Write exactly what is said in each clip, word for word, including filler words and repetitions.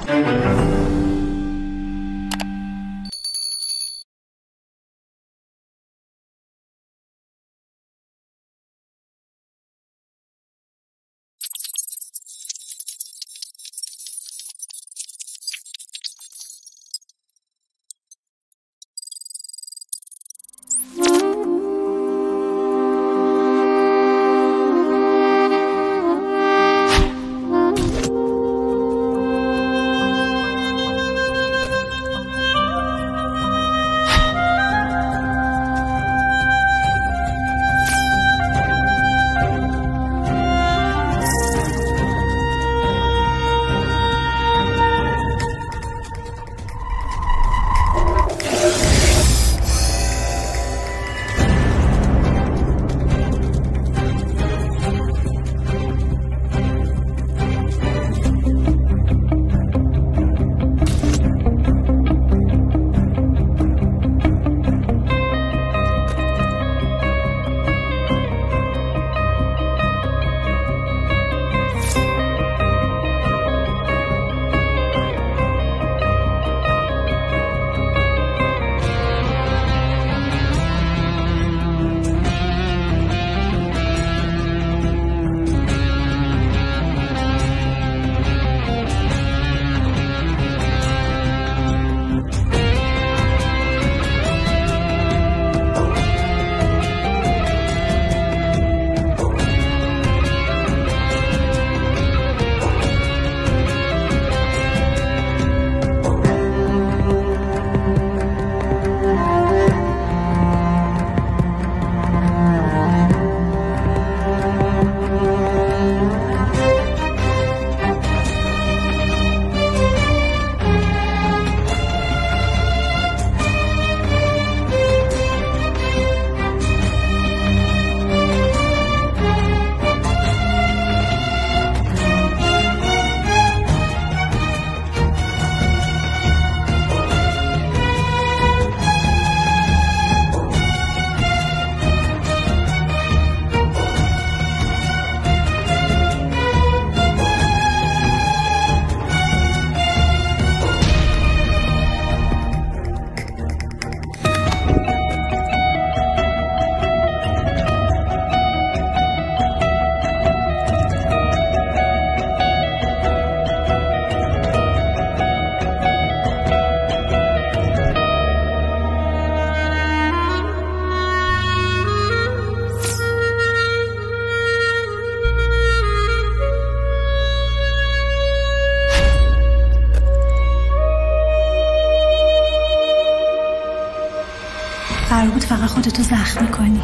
قرار بود فقط خودتو زخمی کنی.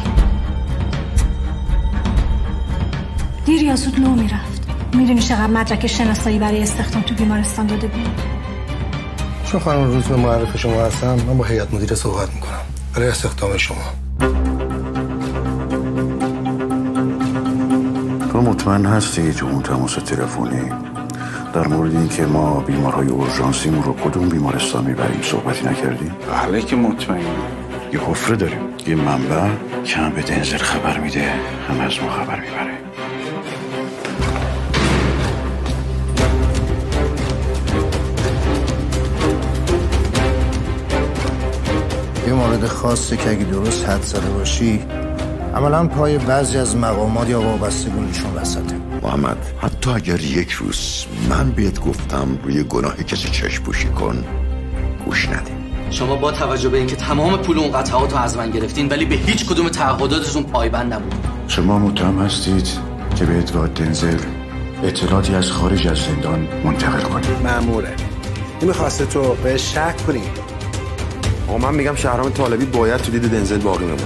دیر یا زود لو میرفت. میدونی چقدر مدرک شناسایی برای استخدام تو بیمارستان داده بود؟ چون خانم روز به معرف شما هستم، من با هیئت مدیره صحبت میکنم برای استخدام شما. تو مطمئن هستی تو اون تماس تلفنی در مورد این که ما بیمارهای اورژانسیمون رو کدوم بیمارستان میبریم صحبتی نکردیم؟ بله که مطمئنم. یه حفره داریم، یه منبع که هم به دنزل خبر میده هم از ما خبر میبره. یه مورد خاصه که اگه درست حد زده باشی عملا پای بعضی از مقامات یا وابستگیشون وسطه. محمد، حتی اگر یک روز من بهت گفتم روی گناه کسی چشم پوشی کن، گوش ندیم. شما با توجه به اینکه تمام پول اون قطعات رو از من گرفتین ولی به هیچ کدوم تعهداتتون پایبند نبودین. شما متهم هستید که به ادوارد دنزل اطلاعاتی از خارج از زندان منتقل کنید. مأموره. این می‌خواسته تو به شک کنی. آقا من میگم شهرام طالبی باید تو دید دنزل باقی بمونه.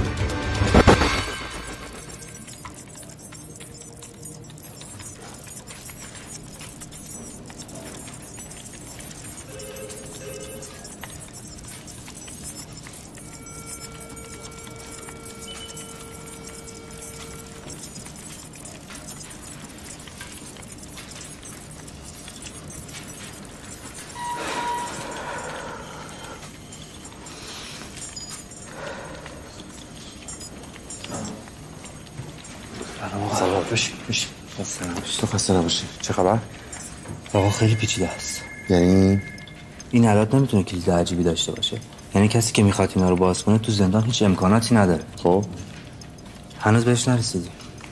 بشین بشین. خسته نباشی. تو خسته نباشی. چه خبر؟ آقا خیلی پیچیده است. یعنی این عدد نمیتونه کلید عجیبی داشته باشه. یعنی کسی که میخواد اینا رو باز کنه تو زندان هیچ امکاناتی نداره. خب هنوز بهش نرسیدی.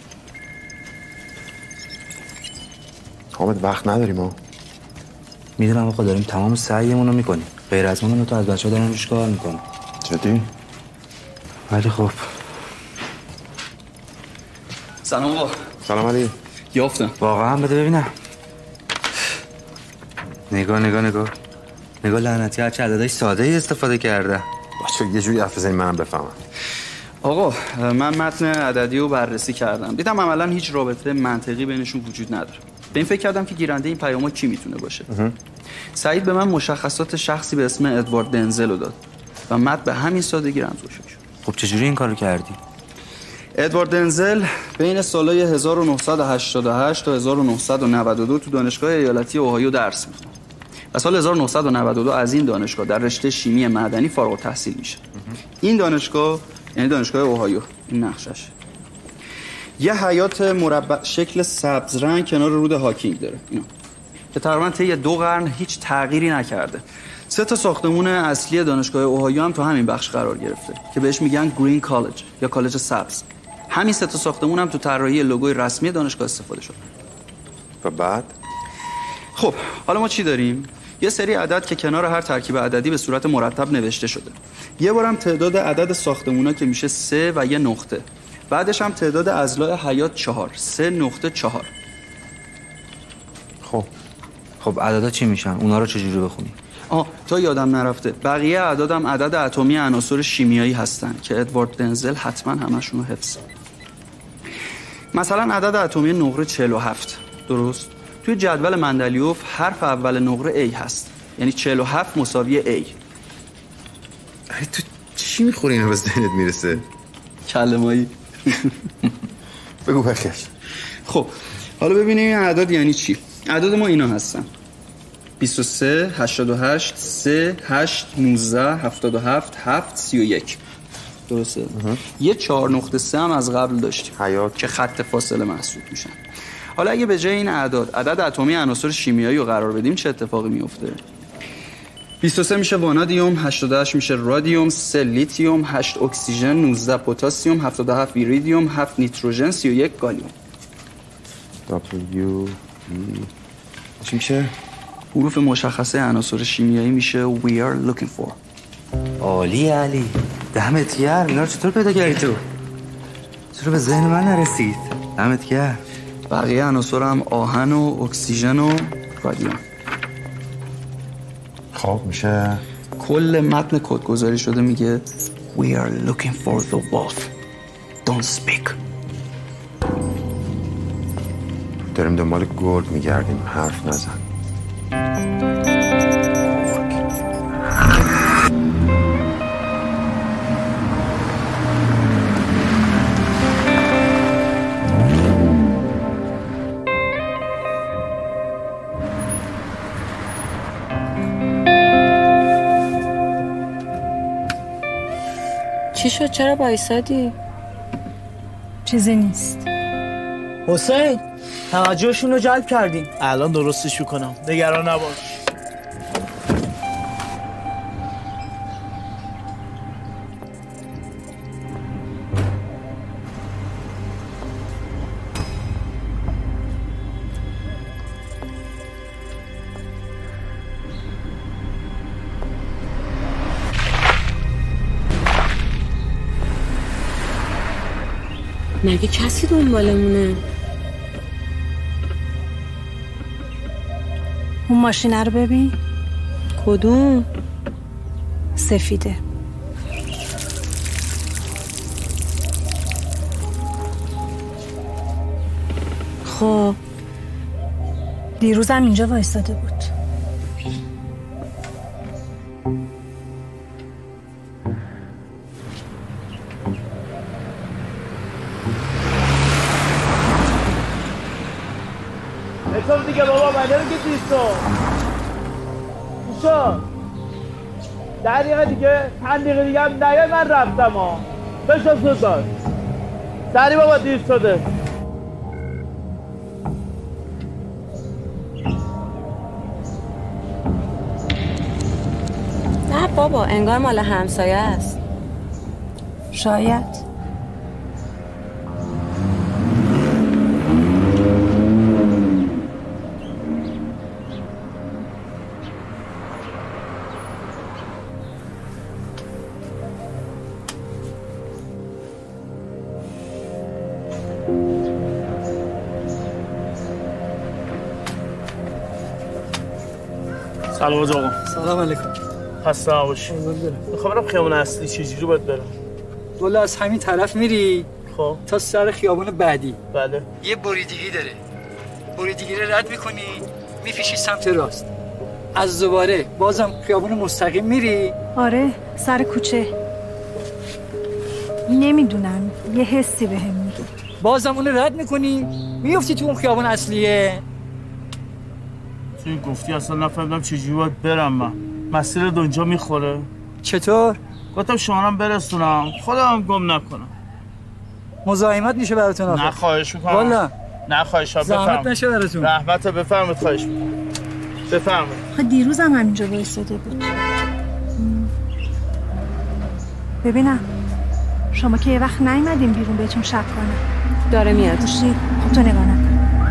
حامد وقت نداریم ما. میدونم آقا داریم تمام سعیمون رو میکنیم. غیر از اون تو از بچه‌ها دارن روش کار میکنن. جدی؟ ولی خب سلام آقا. سلام علی. یافتم. واقعا بده ببینم. نگاه نگاه نگاه نگاه لعنتی هرچه عددش ساده ای استفاده کرده. بچه یه جوری حرف بزنید منم بفهمم. آقا من متن عددی رو بررسی کردم، دیدم عملا هیچ رابطه منطقی بینشون وجود نداره. به این فکر کردم که گیرنده این پیام‌ها کی میتونه باشه. سعید به من مشخصات شخصی به اسم ادوارد دنزل رو داد و متن به همین سادگی رمزش شد. خب چجوری این کارو کردی؟ ادوارد دنزل بین سالهای هزار و نهصد و هشتاد و هشت تا هزار و نهصد و نود و دو تو دانشگاه ایالتی اوهایو درس می‌خوند. و سال هزار و نهصد و نود و دو از این دانشگاه در رشته شیمی معدنی فارغ التحصیل میشه. این دانشگاه یعنی دانشگاه اوهایو، این نقشش یه حیاط مربع شکل سبز رنگ کنار رود هاکینگ داره، اینا که تقریبا طی دو قرن هیچ تغییری نکرده. سه تا ساختمون اصلی دانشگاه اوهایو هم تو همین بخش قرار گرفته که بهش میگن گرین کالج یا کالج سبز. همین سه تا ساختمون هم تو طراحی لوگوی رسمی دانشگاه استفاده شده. و بعد خب حالا ما چی داریم؟ یه سری عدد که کنار هر ترکیب عددی به صورت مرتب نوشته شده. یه بارم تعداد عدد ساختمونا که میشه سه و یه نقطه. بعدش هم تعداد اضلاع حیاط چهار، سه نقطه چهار. خب خب عددا چی میشن؟ اونا رو چجوری بخونی؟ آه تا یادم نرفته، بقیه اعدادم عدد اتمی عناصر شیمیایی هستن که ادوارد دنزل حتما همشون رو حفظ. مثلا عدد اتمی نقره چهل و هفت، درست؟ توی جدول مندلیوف حرف اول نقره A هست، یعنی چهل و هفت مساوی A. تو چی میخوری اینا به ذهنت میرسه؟ کلمه‌ای. بگو بخش. خب حالا ببینیم این اعداد یعنی چی. اعداد ما اینا هستن: بیست و سه، هشتاد و هشت، سه، هشت، نوزده، هفتاد و هفت، هفت، سی و یک. درسته؟ یه چهار نقطه سه هم از قبل داشتیم حیاط که خط فاصله محسوب میشن. حالا اگه به جای این اعداد عدد اتمی عناصر شیمیایی رو قرار بدیم چه اتفاقی میفته؟ بیست و سه میشه وانادیوم، هشتاد و هشت میشه رادیوم، سه لیتیوم، هشت اکسیژن، نوزده پتاسیم، هفتاد و هفت ایریدیوم، هفت نیتروژن، سی و یک گالیوم. دبلیو ای چی میشه؟ حروف مشخصه عناصر شیمیایی میشه we are looking for. عالی علی، دمت گرم. اینا رو چطور پیدا کردی تو؟ چرا به ذهن من نرسید؟ دمت گرم. بقیه عناصر هم آهن و اکسیژن و رادیوم. خب میشه کل متن کدگذاری شده میگه we are looking for the wolf. Don't speak. داریم دنبال گرگ میگردیم، حرف نزن. چی شد؟ چرا بایستادی؟ چیزی نیست. حسین توجهشون رو جلب کردیم، الان درستش میکنم، نگران نباش. مگه کسی دنبالمونه؟ اون ماشینه رو ببین. کدوم؟ سفیده. خب دیروزم اینجا وایستاده بود. حساب دیگه بابا مداره که دیستو میشا ده دقیقه دیگه پنج دقیقه دیگه هم نیای من رفتم ها بشا زود باش سری بابا دیر شده. بابا، انگار مال همسایه است. شاید. سلام آقا. سلام علیکم. خسته نباشی. میخوام برم خیابون اصلی، چجوری باید برم؟ دولا از همین طرف میری خب تا سر خیابون بعدی. بله. یه بریدگی داره. بریدگی رو رد میکنی میفیشی سمت راست. از دوباره بازم خیابون مستقیم میری. آره، سر کوچه. نمیدونم، یه حسی بهم میگه. بازم اون رد میکنی میفتی تو اون خیابون اصلیه. توی گفتی اصلا نفهمیدم چجوری باید برم. من مسیر دنجا میخوره. چطور؟ گفتم شمارم برسونم خودم گم نکنم. مزاحمت میشه براتون آخه. نه خواهش میکنم. والا نه خواهش میکنم. زحمت نشه براتون. رحمت بفرمایید. خواهش میکنم. بفرمایید. خب دیروزم همینجا وایساده بود. ببینم شما که یه وقت نیومدین بیرون بهتون شک کنم. داره میاد. خوشی خب تو نگاه نکن.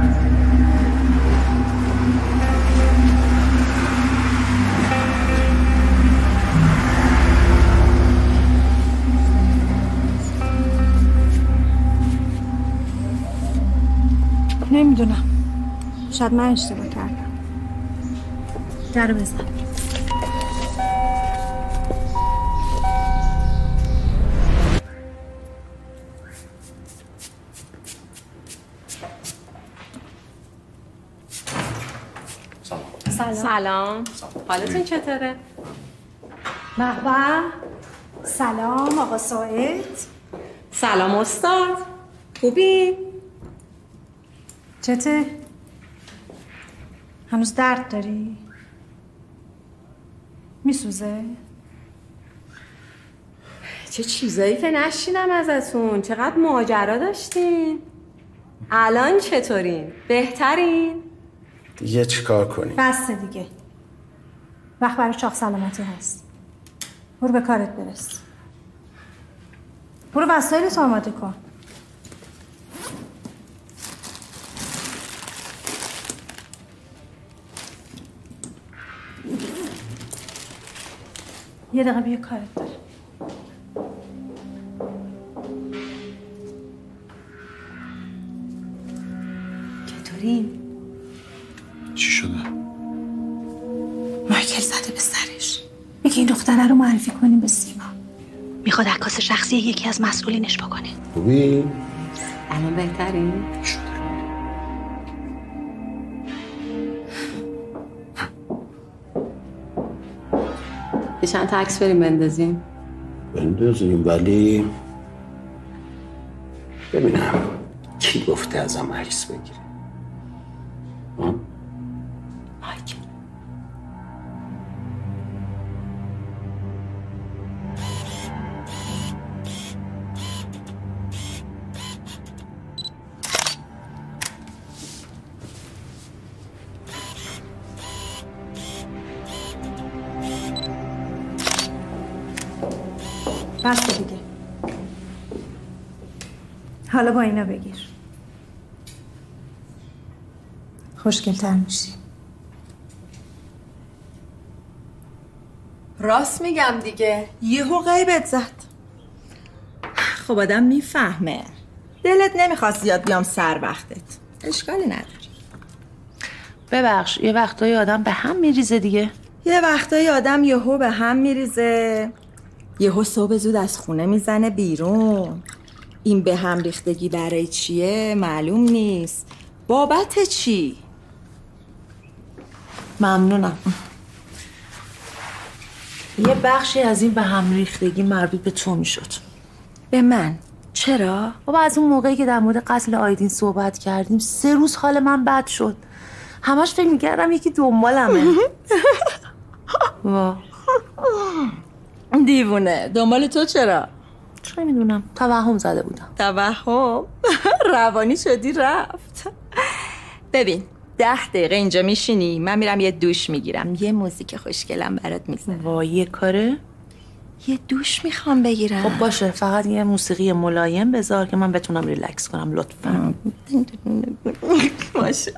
نمیدونم، شاید من اشتباه کردم. در رو بزن. سلام. سلام. حالتون چطوره؟ به به. سلام آقا ساعد. سلام استاد. خوبی؟ چته؟ هنوز درد داری؟ میسوزه؟ چه چیزایی که نشینم ازتون. چقدر ماجرا داشتین. الان چطورین؟ بهترین؟ دیگه چیکار کنی؟ بس دیگه. وقت برای چاق سلامتی هست. برو به کارت برس. برو وسایلت آماده کن. یه دقیقه بیا کارت داره. چطورین؟ چی شده؟ مایکل زده به سرش. میگه این دختره رو معرفی کنیم به سیما. میخواد عکاس شخصی یکی از مسئولینش بکنه. خوبی؟ الان بهترین؟ یه چند تا عکس بریم بندازیم. بندازیم ولی ببینم کی گفته ازم عکس بگیره. مایکل. بس دیگه. حالا با اینا بگیر. خوشگل‌تر میشی. راست میگم دیگه. یهو غیبت زد. خب آدم میفهمه. دلت نمیخواست زیاد بیام سر وقتت. اشکالی نداری. ببخش، یه وقتایی آدم به هم میریزه دیگه. یه وقتایی آدم یهو به هم میریزه. یهو صبح زود از خونه میزنه بیرون. این به هم ریختگی برای چیه معلوم نیست. بابت چی؟ ممنونم. یه بخشی از این به هم ریختگی مربوط به تو میشد. به من؟ چرا؟ بابا از اون موقعی که در مورد قتل آیدین صحبت کردیم سه روز حال من بد شد. همش فکر میکردم یکی دنبالمه. وا دیوونه. دنبال تو چرا؟ چرا میدونم، توهم زده بودم. توهم؟ روانی شدی رفت. ببین ده دقیقه اینجا میشینی، من میرم یه دوش میگیرم، یه موزیک خوشگلم برات میزنم. وای یه کاره؟ یه دوش میخوام بگیرم. خب باشه، فقط یه موسیقی ملایم بذار که من بتونم ریلکس کنم لطفا. باشه.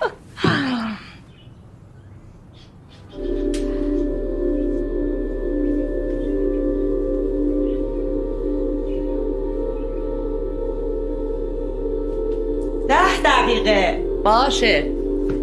ده دقیقه. باشه.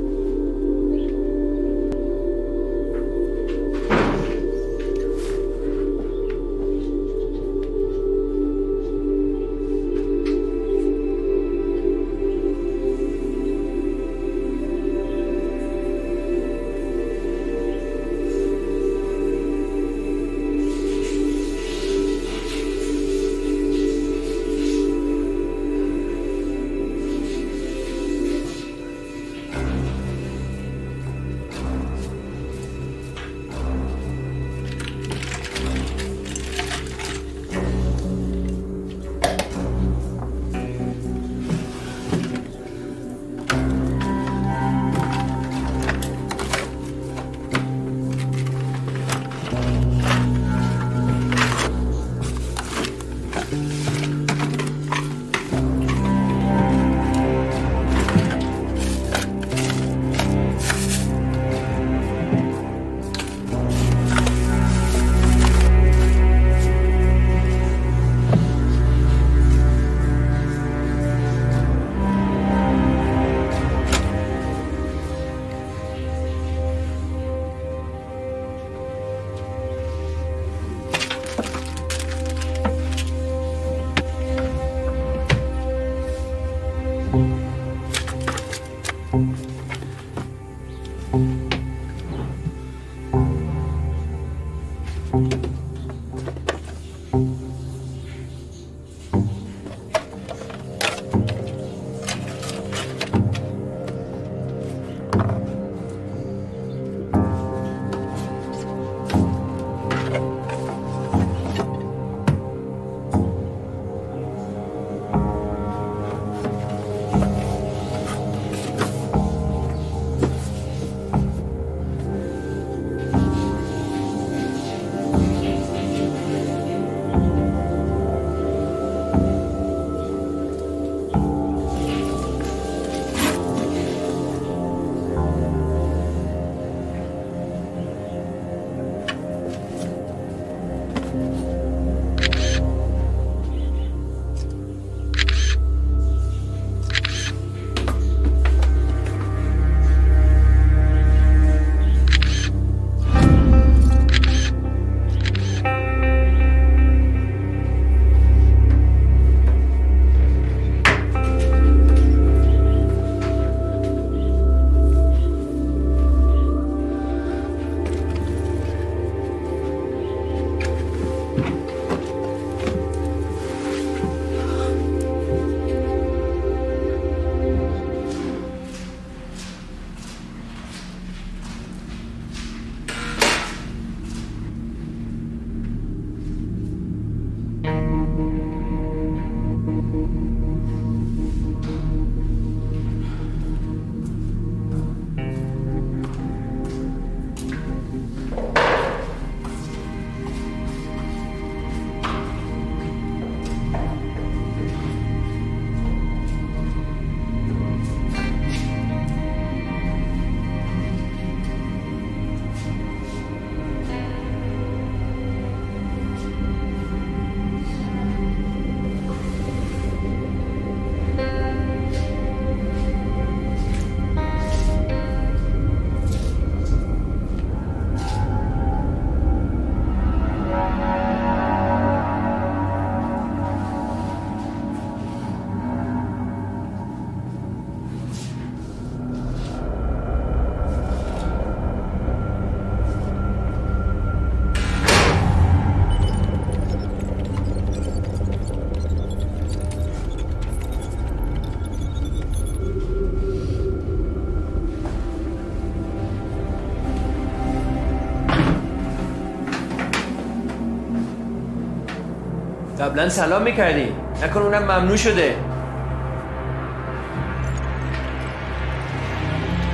قبلا سلام میکردی، نکن اونم ممنوع شده.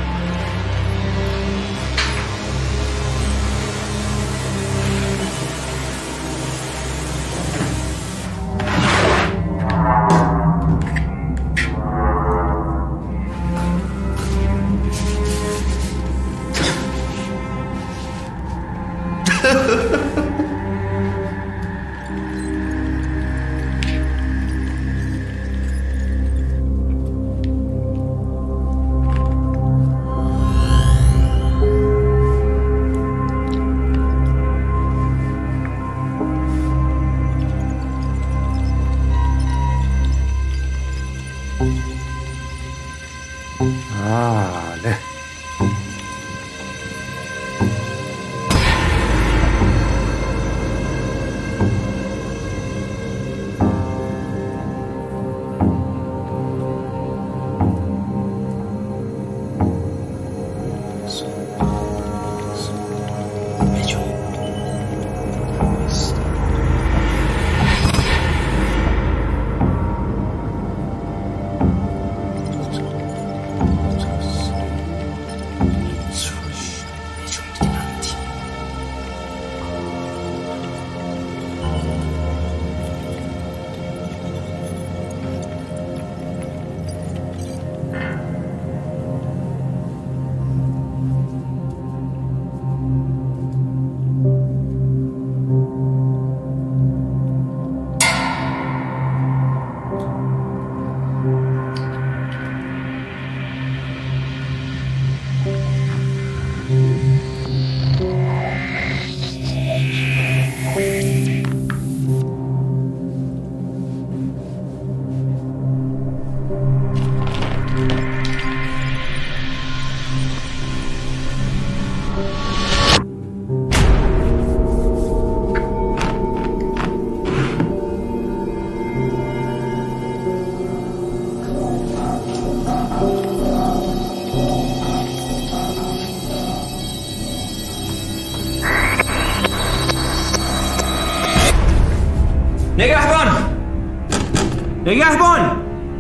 نگهبان نگهبان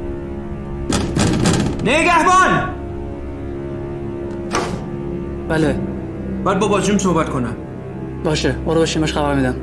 نگهبان بله باید با بازجوم صحبت کنم. باشه برو بشیمش خبر میدم.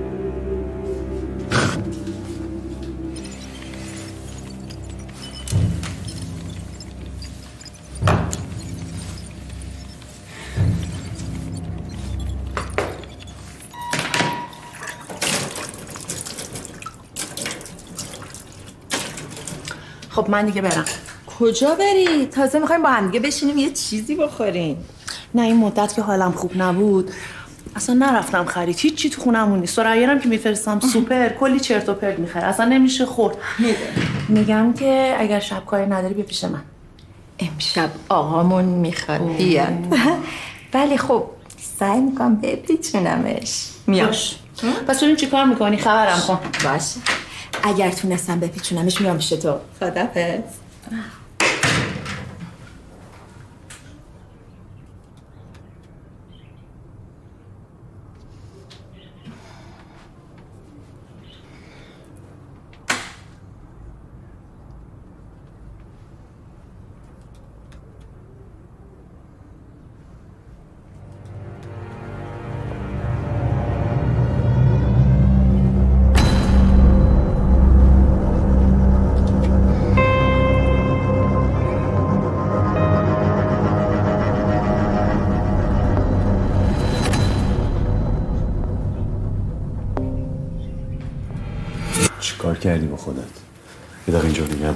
خب من دیگه برم. کجا بری؟ تازه میخوایم با هم دیگه بشینیم یه چیزی بخوریم. نه این مدت که حالم خوب نبود اصلا نرفتم خرید. هیچ چی تو خونمون نیست. سرایرم که میفرستم سوپر کلی چرت و پرت میخره. اصلا نمیشه خورد. میگم که اگر شب کاری نداری بیا پیش من. امشب آقامون میخواد بیاد. ولی خب سعی میکنم بپیچونمش. میام. پس ببین چی کار میکنی خبرم کن. باشه. اگر تونستم بپیچونمش میام پیش تو. خدافظ. کار کردی با خودت؟ یه دقیقه اینجا نگه دار.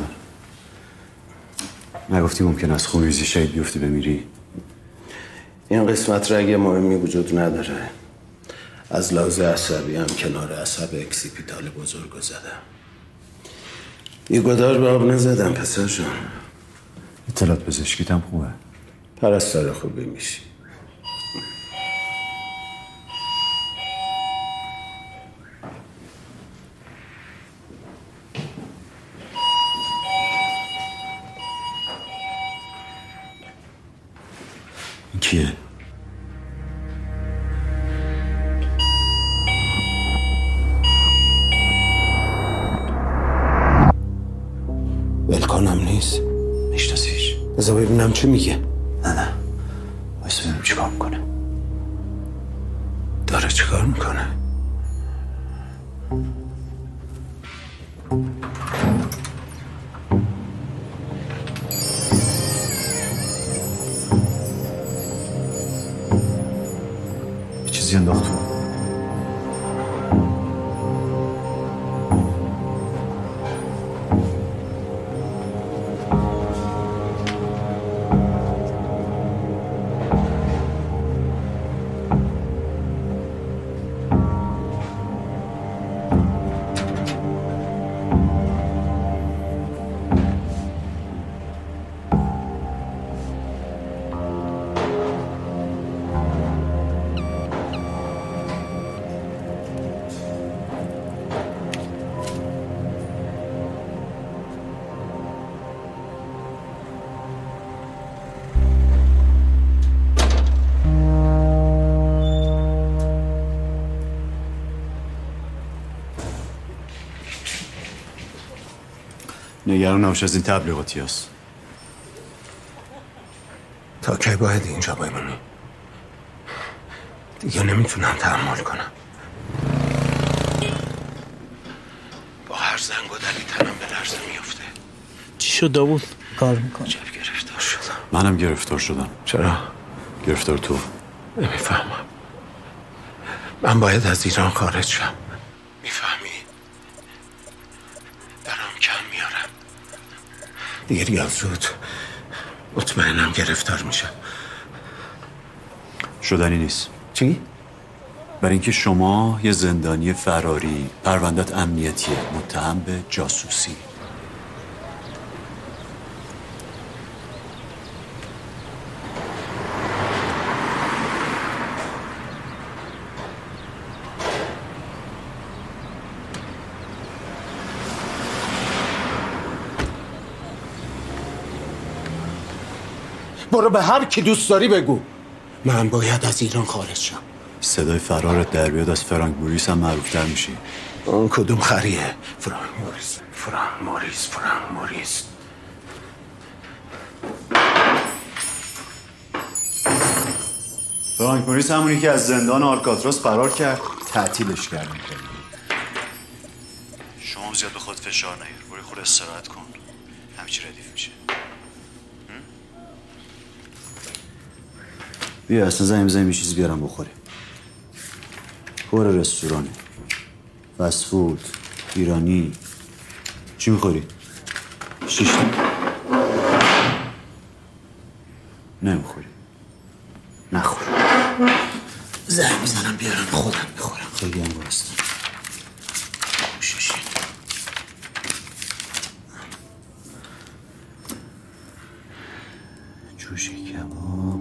نگفتی ممکن است خونریزی شهید بیفتی بمیری؟ این قسمت رگ مهمی وجود نداره. از لحاظ عصبی هم کنار عصب اکسیپیتال بزرگ زدم. یه گدار به آب نزدم پسر جان. اطلاعات پزشکیت هم خوبه. پرستار خوبی میشی. کیه؟ ولکنم نیست. میشناسیش؟ بذار ببینم چی میگه. نه نه بایستا ببینم چی کار میکنه. داره چی کار میکنه؟ چیزی انداخت تو. نگران نباش از این تبلیغاتی هست. تا کی باید اینجا بمونی؟ دیگه نمیتونم تحمل کنم. با هر زنگ و دلی تنم به لرزه میفته. چی شد داوود؟ کار میکنه. جب گرفتار شدم. منم گرفتار شدم. چرا؟ گرفتار تو. نمیفهمم. من باید از ایران خارج شم. میفهمی؟ برام کم میارم. دیگه ریال زود مطمئنم گرفتار میشم. شدنی نیست. چی؟ برای اینکه شما یه زندانی فراری، پرونده‌ت امنیتیه، متهم به جاسوسی. برو به هر کی دوست داری بگو. من باید از ایران خارج شم. صدای فرارت در بیاد از فرانک بوریس هم معروفتر میشی. اون کدوم خریه؟ فرانک موریس فرانک موریس فرانک موریس فرانک موریس همونی که از زندان آلکاتراس فرار کرد تعطیلش کرد میکنه. شما زیاد به خود فشار نیار، برو خود استراحت کن، همچی ردیف میشه. بیا اصلا زنیم زنیم چیز بیارم بخوریم. پر رستورانه، فست فود، ایرانی. چی میخوری؟ شیشلی؟ نمیخوری؟ نخور. زنگ میزنم بیارم خودم میخورم. خیلی هم بایستم. شیشلی جوش کباب،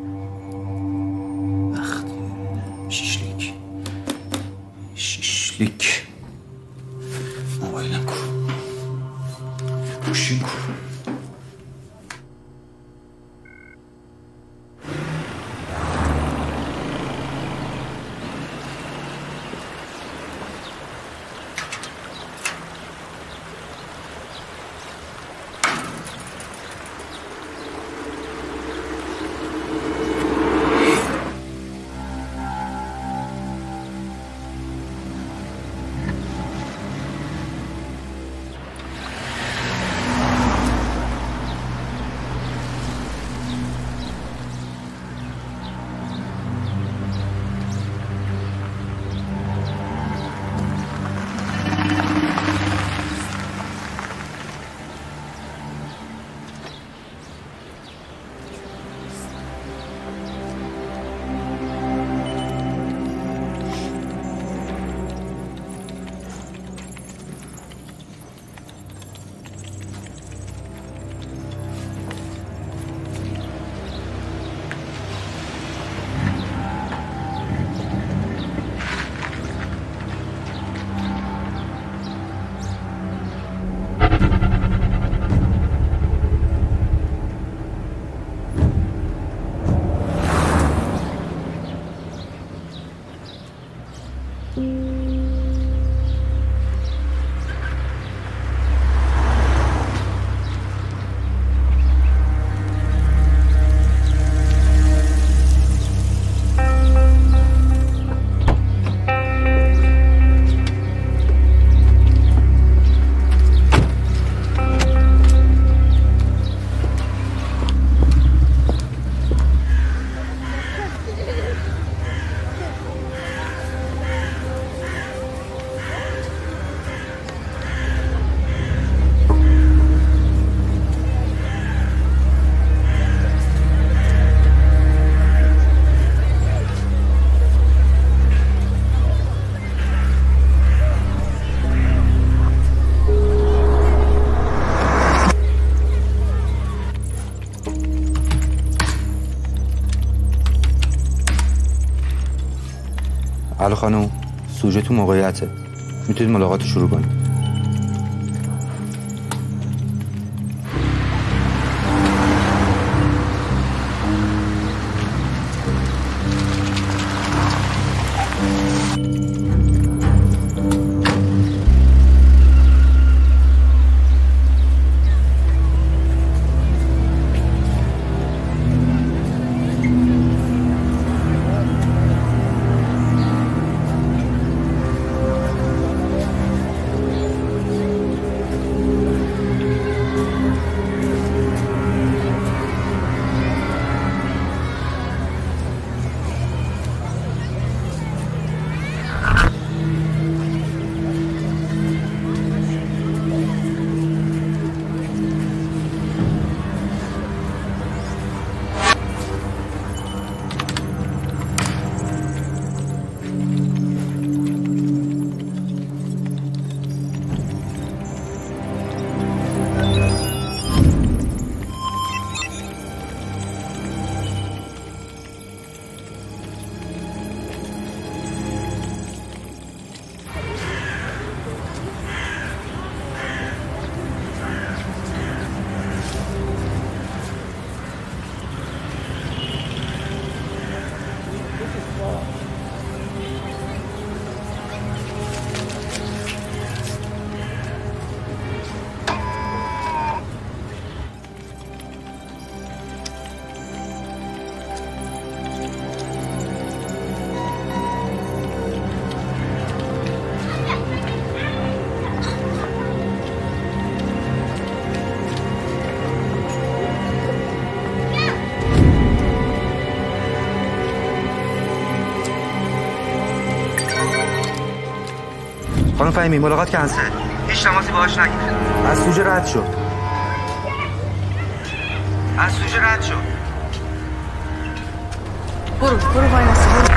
وقتی شیشلیک شیشلیک. موبایلم کو، گوشیم کو. الو خانم، سوژه تو موقعیته، میتونید ملاقات رو شروع کنید. خانم فهیمی ملاقات کنسل. هیچ تماسی باهاش نگیر. از سوژه رد شد. از سوژه رد شد. برو برو وای نستی برو.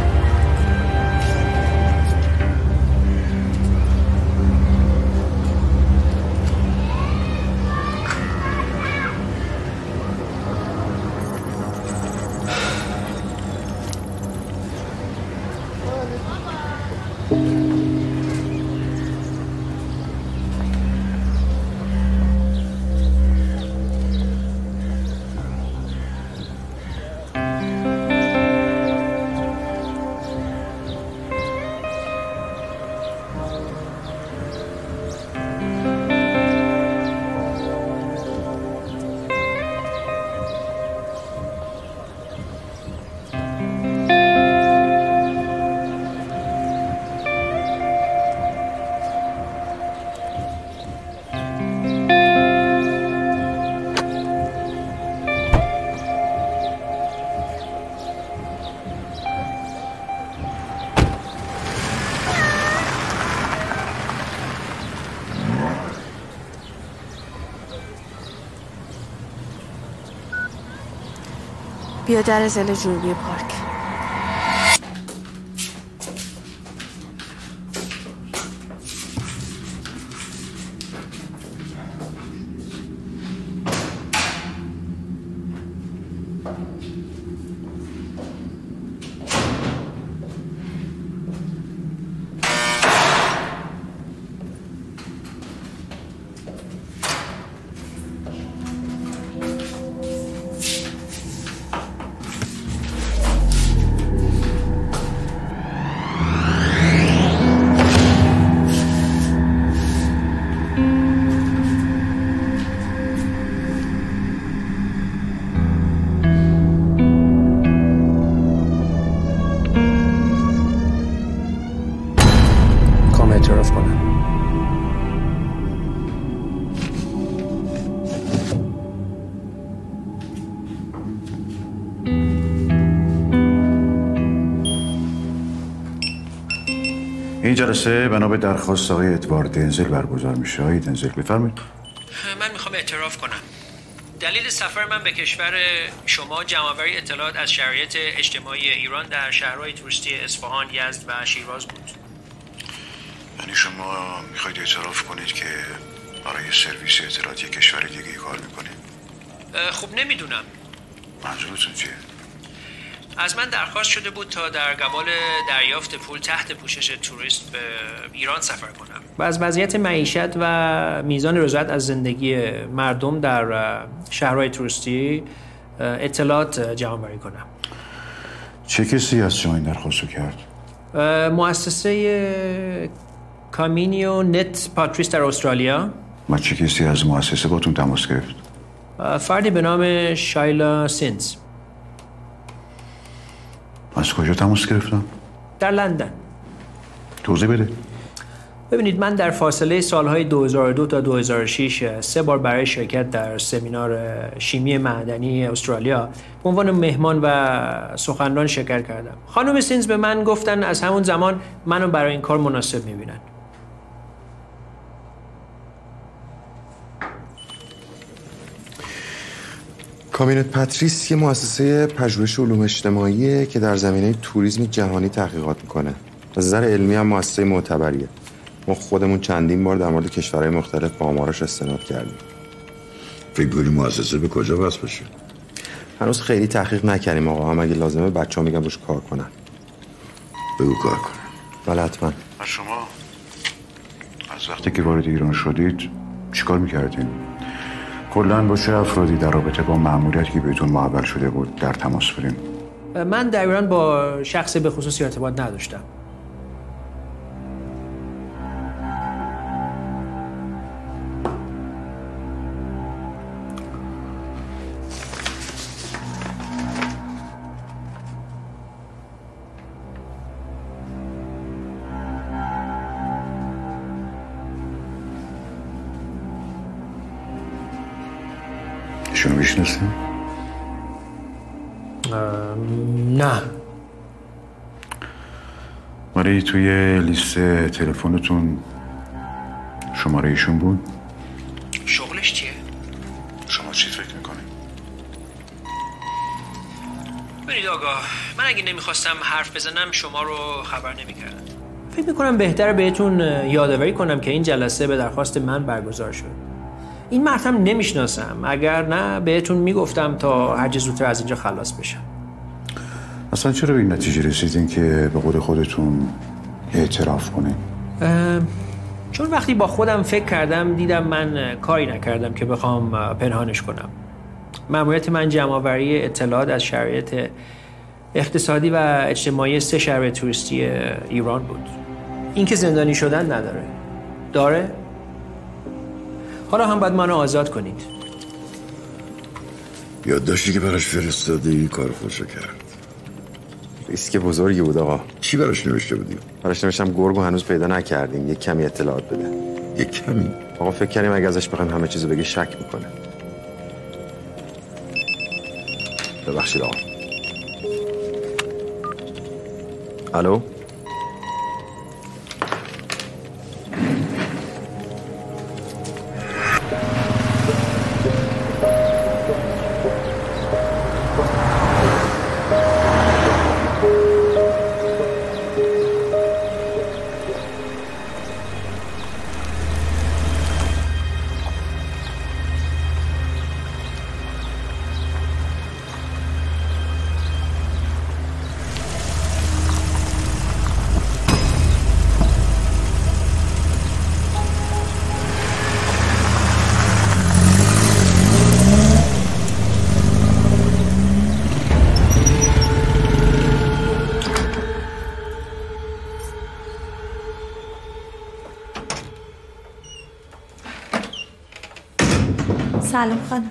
بیا در زل جنوبی پارک. این جلسه بنا به درخواست آقای ادوارد دنزل برگزار میشه. آقای دنزل بفرمایید. من میخوام اعتراف کنم. دلیل سفر من به کشور شما جمع‌آوری اطلاعات از شرایط اجتماعی ایران در شهرهای توریستی اصفهان، یزد و شیراز بود. یعنی شما میخواید اعتراف کنید که برای سرویس اطلاعاتی کشور دیگه کار میکنید؟ خب نمیدونم. منظورتون چیه؟ از من درخواست شده بود تا در قبال دریافت پول تحت پوشش توریست به ایران سفر کنم و از وضعیت معیشت و میزان رضایت از زندگی مردم در شهرهای توریستی اطلاعات جمع‌آوری کنم. چه کسی از شما این درخواست رو کرد؟ مؤسسه کامینیو نت پاتریس در استرالیا. و چه کسی از مؤسسه باتون تماس گرفت؟ فردی به نام شایلا سینز. از کجا تماس گرفتم؟ در لندن. توضیح بده. ببینید من در فاصله سالهای دو هزار و دو تا دو هزار و شش سه بار برای شرکت در سمینار شیمی معدنی استرالیا به عنوان مهمان و سخنران شرکت کردم. خانم سینز به من گفتن از همون زمان منو برای این کار مناسب میبینن. کامینت پاتریس یه مؤسسه پژوهش علوم اجتماعیه که در زمینه توریسم جهانی تحقیقات میکنه. از نظر علمی هم مؤسسه معتبریه. ما خودمون چندین بار در مورد کشورهای مختلف با آمارش استناد کردیم. فکر کنی مؤسسه به کجا وصل بشه؟ هنوز خیلی تحقیق نکردیم آقا. هم اگه لازمه بچه‌ها میگن روش کار کنن. بگو کار کنن. بله حتما. شما از وقتی که وارد ایران شدید چیکار میکردین؟ کلاً با چه افرادی در رابطه با مأموریتی که بهتون محول شده بود در تماس بودین؟ من در ایران با شخصی به خصوصی ارتباط نداشتم. ایشونو میشناسین؟ نه. ولی توی لیست تلفنتون شماره ایشون بود؟ شغلش چیه؟ شما چی فکر میکنید؟ ببینید آقا، من اگه نمیخواستم حرف بزنم شما رو خبر نمیکردم. فکر میکنم بهتر بهتون یادآوری کنم که این جلسه به درخواست من برگزار شد. این مرد هم نمیشناسم، اگر نه بهتون میگفتم تا هر چه زودتر از اینجا خلاص بشم. اصلا چرا به این نتیجه رسیدین که به قول خودتون اعتراف کنین؟ چون وقتی با خودم فکر کردم دیدم من کاری نکردم که بخوام پنهانش کنم. مأموریت من جمع‌آوری اطلاعات از شرایط اقتصادی و اجتماعی سه شهر توریستی ایران بود. این که زندانی شدن نداره. داره؟ حالا هم باید منو آزاد کنید. یادداشتی که براش فرستادی کار خودشو کرد. ریسک بزرگی بود آقا. چی براش نوشته بودی؟ براش نوشتم گرگو هنوز پیدا نکردیم، یک کمی اطلاعات بده. یک کمی؟ آقا فکر کردیم اگه ازش بخوایم همه چیزو بگی شک میکنه. ببخشید آقا. الو؟ سلام خانم.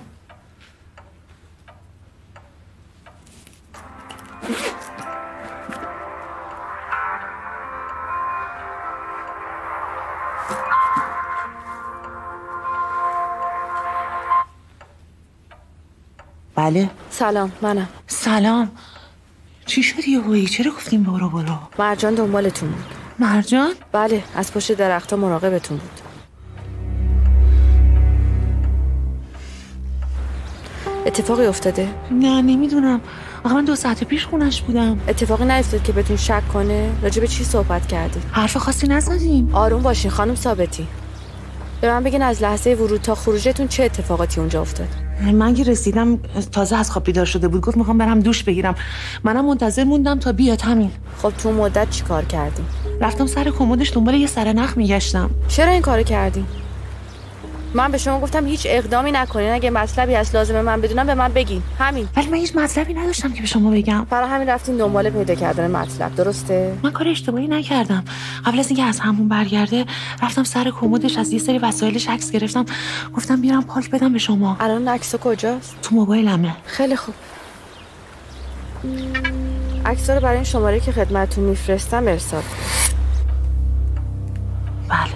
بله. سلام، منم. سلام. چی شد یهویی؟ چرا گفتیم برو برو؟ مرجان دنبالتون بود. مرجان؟ بله، از پشت درخت‌ها مراقبتون بود. اتفاقی افتاده؟ نه نمیدونم. آخه من دو ساعت پیش خونش بودم. اتفاقی نیفتاد که بهتون شک کنه؟ راجع به چی صحبت کردید؟ حرف خاصی نزدیم. آروم باشین خانم ثابتی. به من بگین از لحظه ورود تا خروجتون چه اتفاقاتی اونجا افتاد؟ من که رسیدم تازه از خواب بیدار شده بود، گفت میخوام برم دوش بگیرم. منم منتظر موندم تا بیاد همین. خب تو مدت چی کار کردین؟ رفتم سر کمدش دنبال یه سرنخ میگشتم. چرا این کارو کردین؟ من به شما گفتم هیچ اقدامی نکنین، اگه مطلبی از لازمه من بدونم به من بگین. همین. ولی من هیچ مطلبی نداشتم که به شما بگم. برای همین رفتین دنبال پیدا کردن مطلب، درسته؟ من کار اشتباهی نکردم. قبل از اینکه از همون برگرده رفتم سر کمدش از یه سری وسایلش عکس گرفتم، گفتم بیارم پاک بدم به شما. الان عکسا کجاست؟ تو موبایلمه. خیلی خوب. عکسا رو برای این شماره که خدمتتون میفرستم ارسال. بله.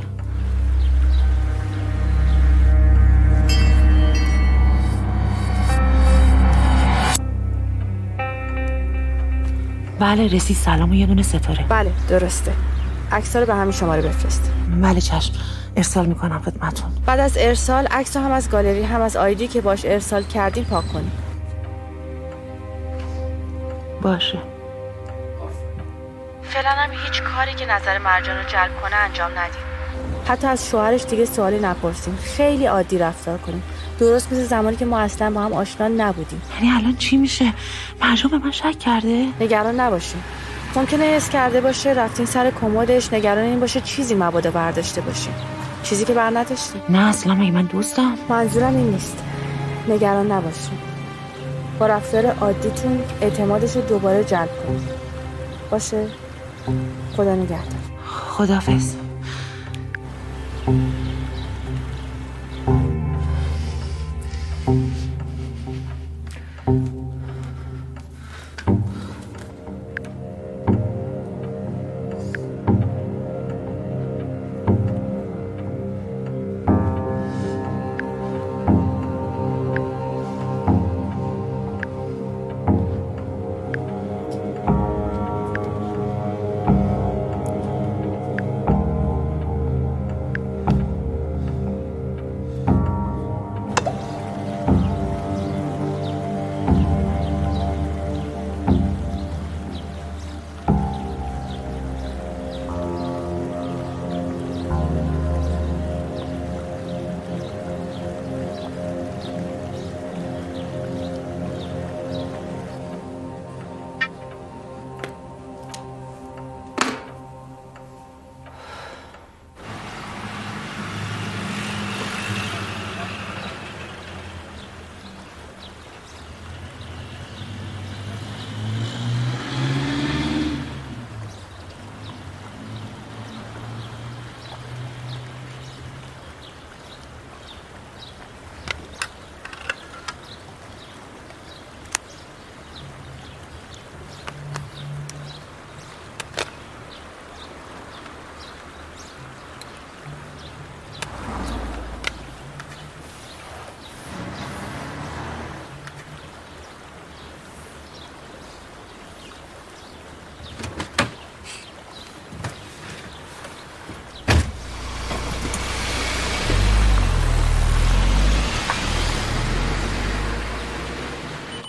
بله رسید. سلام و یه دونه ستاره. بله درسته. عکس‌ها رو به همین شماره بفرست. بله چشم، ارسال میکنم خدمتتون. بعد از ارسال عکس هم از گالری هم از آیدی که باش ارسال کردین پاک کنین. باشه. فعلا هم هیچ کاری که نظر مرجان رو جلب کنه انجام ندید. حتی از شوهرش دیگه سوالی نپرسین. خیلی عادی رفتار کنین. درست مثل زمانی که ما اصلا با هم آشنا نبودیم. یعنی الان چی میشه؟ مرجان به من شک کرده؟ نگران نباشین. ممکنه حس کرده باشه رفتین سر کمدش، نگران این باشه چیزی مبادا برداشته باشین. چیزی که بر نداشتین. نه اصلا مگه من دوستم. منظورم این نیست. نگران نباشین. با رفتار عادیتون اعتمادش رو دوباره جلب کنین. باشه؟ خدا نگهدار. خداحافظ.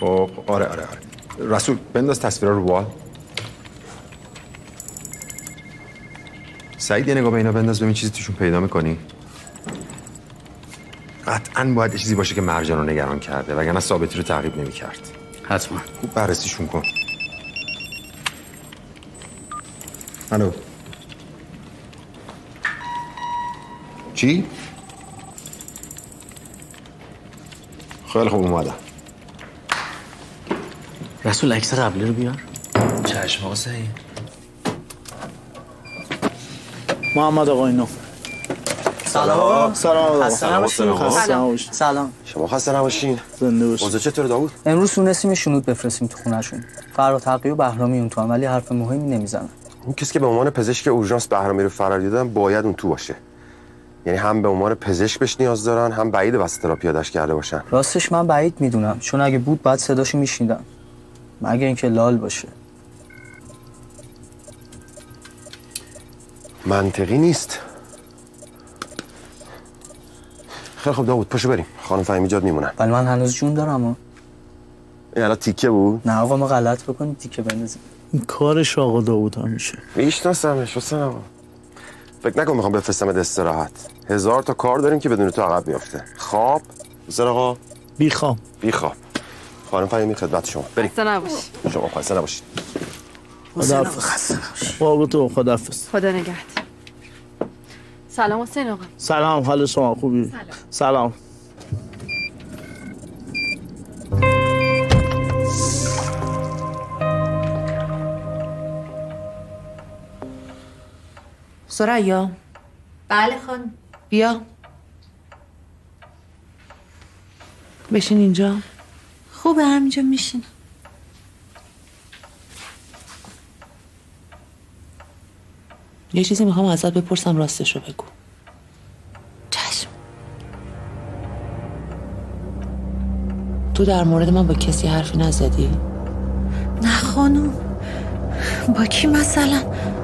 خب آره آره آره رسول بنداز تصویرها رو وال. سعید یه نگاه به اینا بنداز ببین چیزی توشون پیدا میکنی. قطعاً باید چیزی باشه که مرجان رو نگران کرده وگرنه ثابتی رو تعقیب نمی‌کرد. حتما. خوب بررسیشون کن. الو. چی؟ خیلی خوب اومدم. رسول عکس قبلی رو بیار. چشم آقا سعید. محمد آقای نو. سلام. سلام آقا. خسته نباشین. سلام. سلام. شما خسته نباشین. زنده باشین. اوضاع چطور داوود؟ امروز تونستیم شنود بفرستیم تو خونه‌شون. فراد حقی و بهرامی اون تو هم ولی حرف مهمی نمیزنن. اون کسی که به عنوان پزشک اورژانس بهرامی رو فرار دیدن باید اون تو باشه. یعنی هم به عنوان پزشک بهش نیاز دارن هم بعید واسه تراپی پیاده‌اش کرده باشن. راستش من بعید میدونم چون اگه بود بعد صداشو میشنیدم. مگه اینکه لال باشه. منطقی نیست. خیلی خوب داوود پاشو بریم. خانم فهمی جاد میمونن. ولی من هنوز جون دارم ها. این الان تیکه بود؟ نه آقا ما غلط بکنیم تیکه بندازیم. این کارش آقا داوود همیشه. میشناسمش حسین آقا. فکر نکن میخوام بفرستمت استراحت. هزار تا کار داریم که بدون تو عقب میافته. خواب حسین آقا بی خواب. بی خواب. خانم فهمی خدمت شما. بریم. خسته نباشی. شما خسته نباشید. خداحافظ. خسته نباشید. قربونت و خداحافظ. خدا نگهدار. سلام حسین آقا. سلام حال شما خوبی؟ سلام. سلام. سریا. بله خانم. بیا. بشین اینجا. خوبه همینجا میشین. یه چیزی میخوام ازت بپرسم راستش رو بگو. چشم. تو در مورد من با کسی حرفی نزدی؟ نه خانم. با کی مثلا؟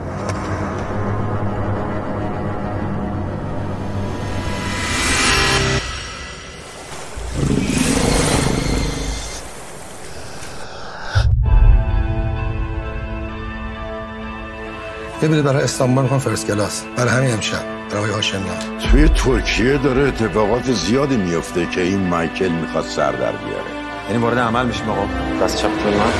یه بلیط برای استانبول میخوام فرست کلاس برای همین امشب برای هاشمیان. توی ترکیه داره اتفاقات زیادی میفته که این مایکل میخواد سر در بیاره. یعنی وارد عمل میشیم آقا. دست چپ تو من.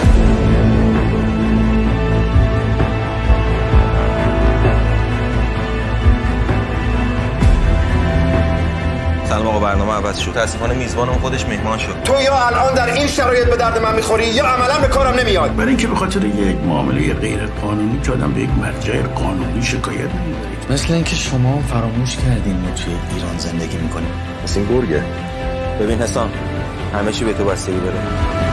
سلام آقا برنامه عوض شد. متاسفانه میزبانم خودش مهمان شد. تو یا الان در این شرایط به درد من میخوری یا عملا به کارم نمیاد. برای اینکه به خاطر یک معامله غیر قانونی که آدم به یک مرجع قانونی شکایت می‌کنه. مثل اینکه شما فراموش کردین ما توی ایران زندگی میکنیم. مثل این گرگه. ببین حسام همه چی به تو بستگی داره.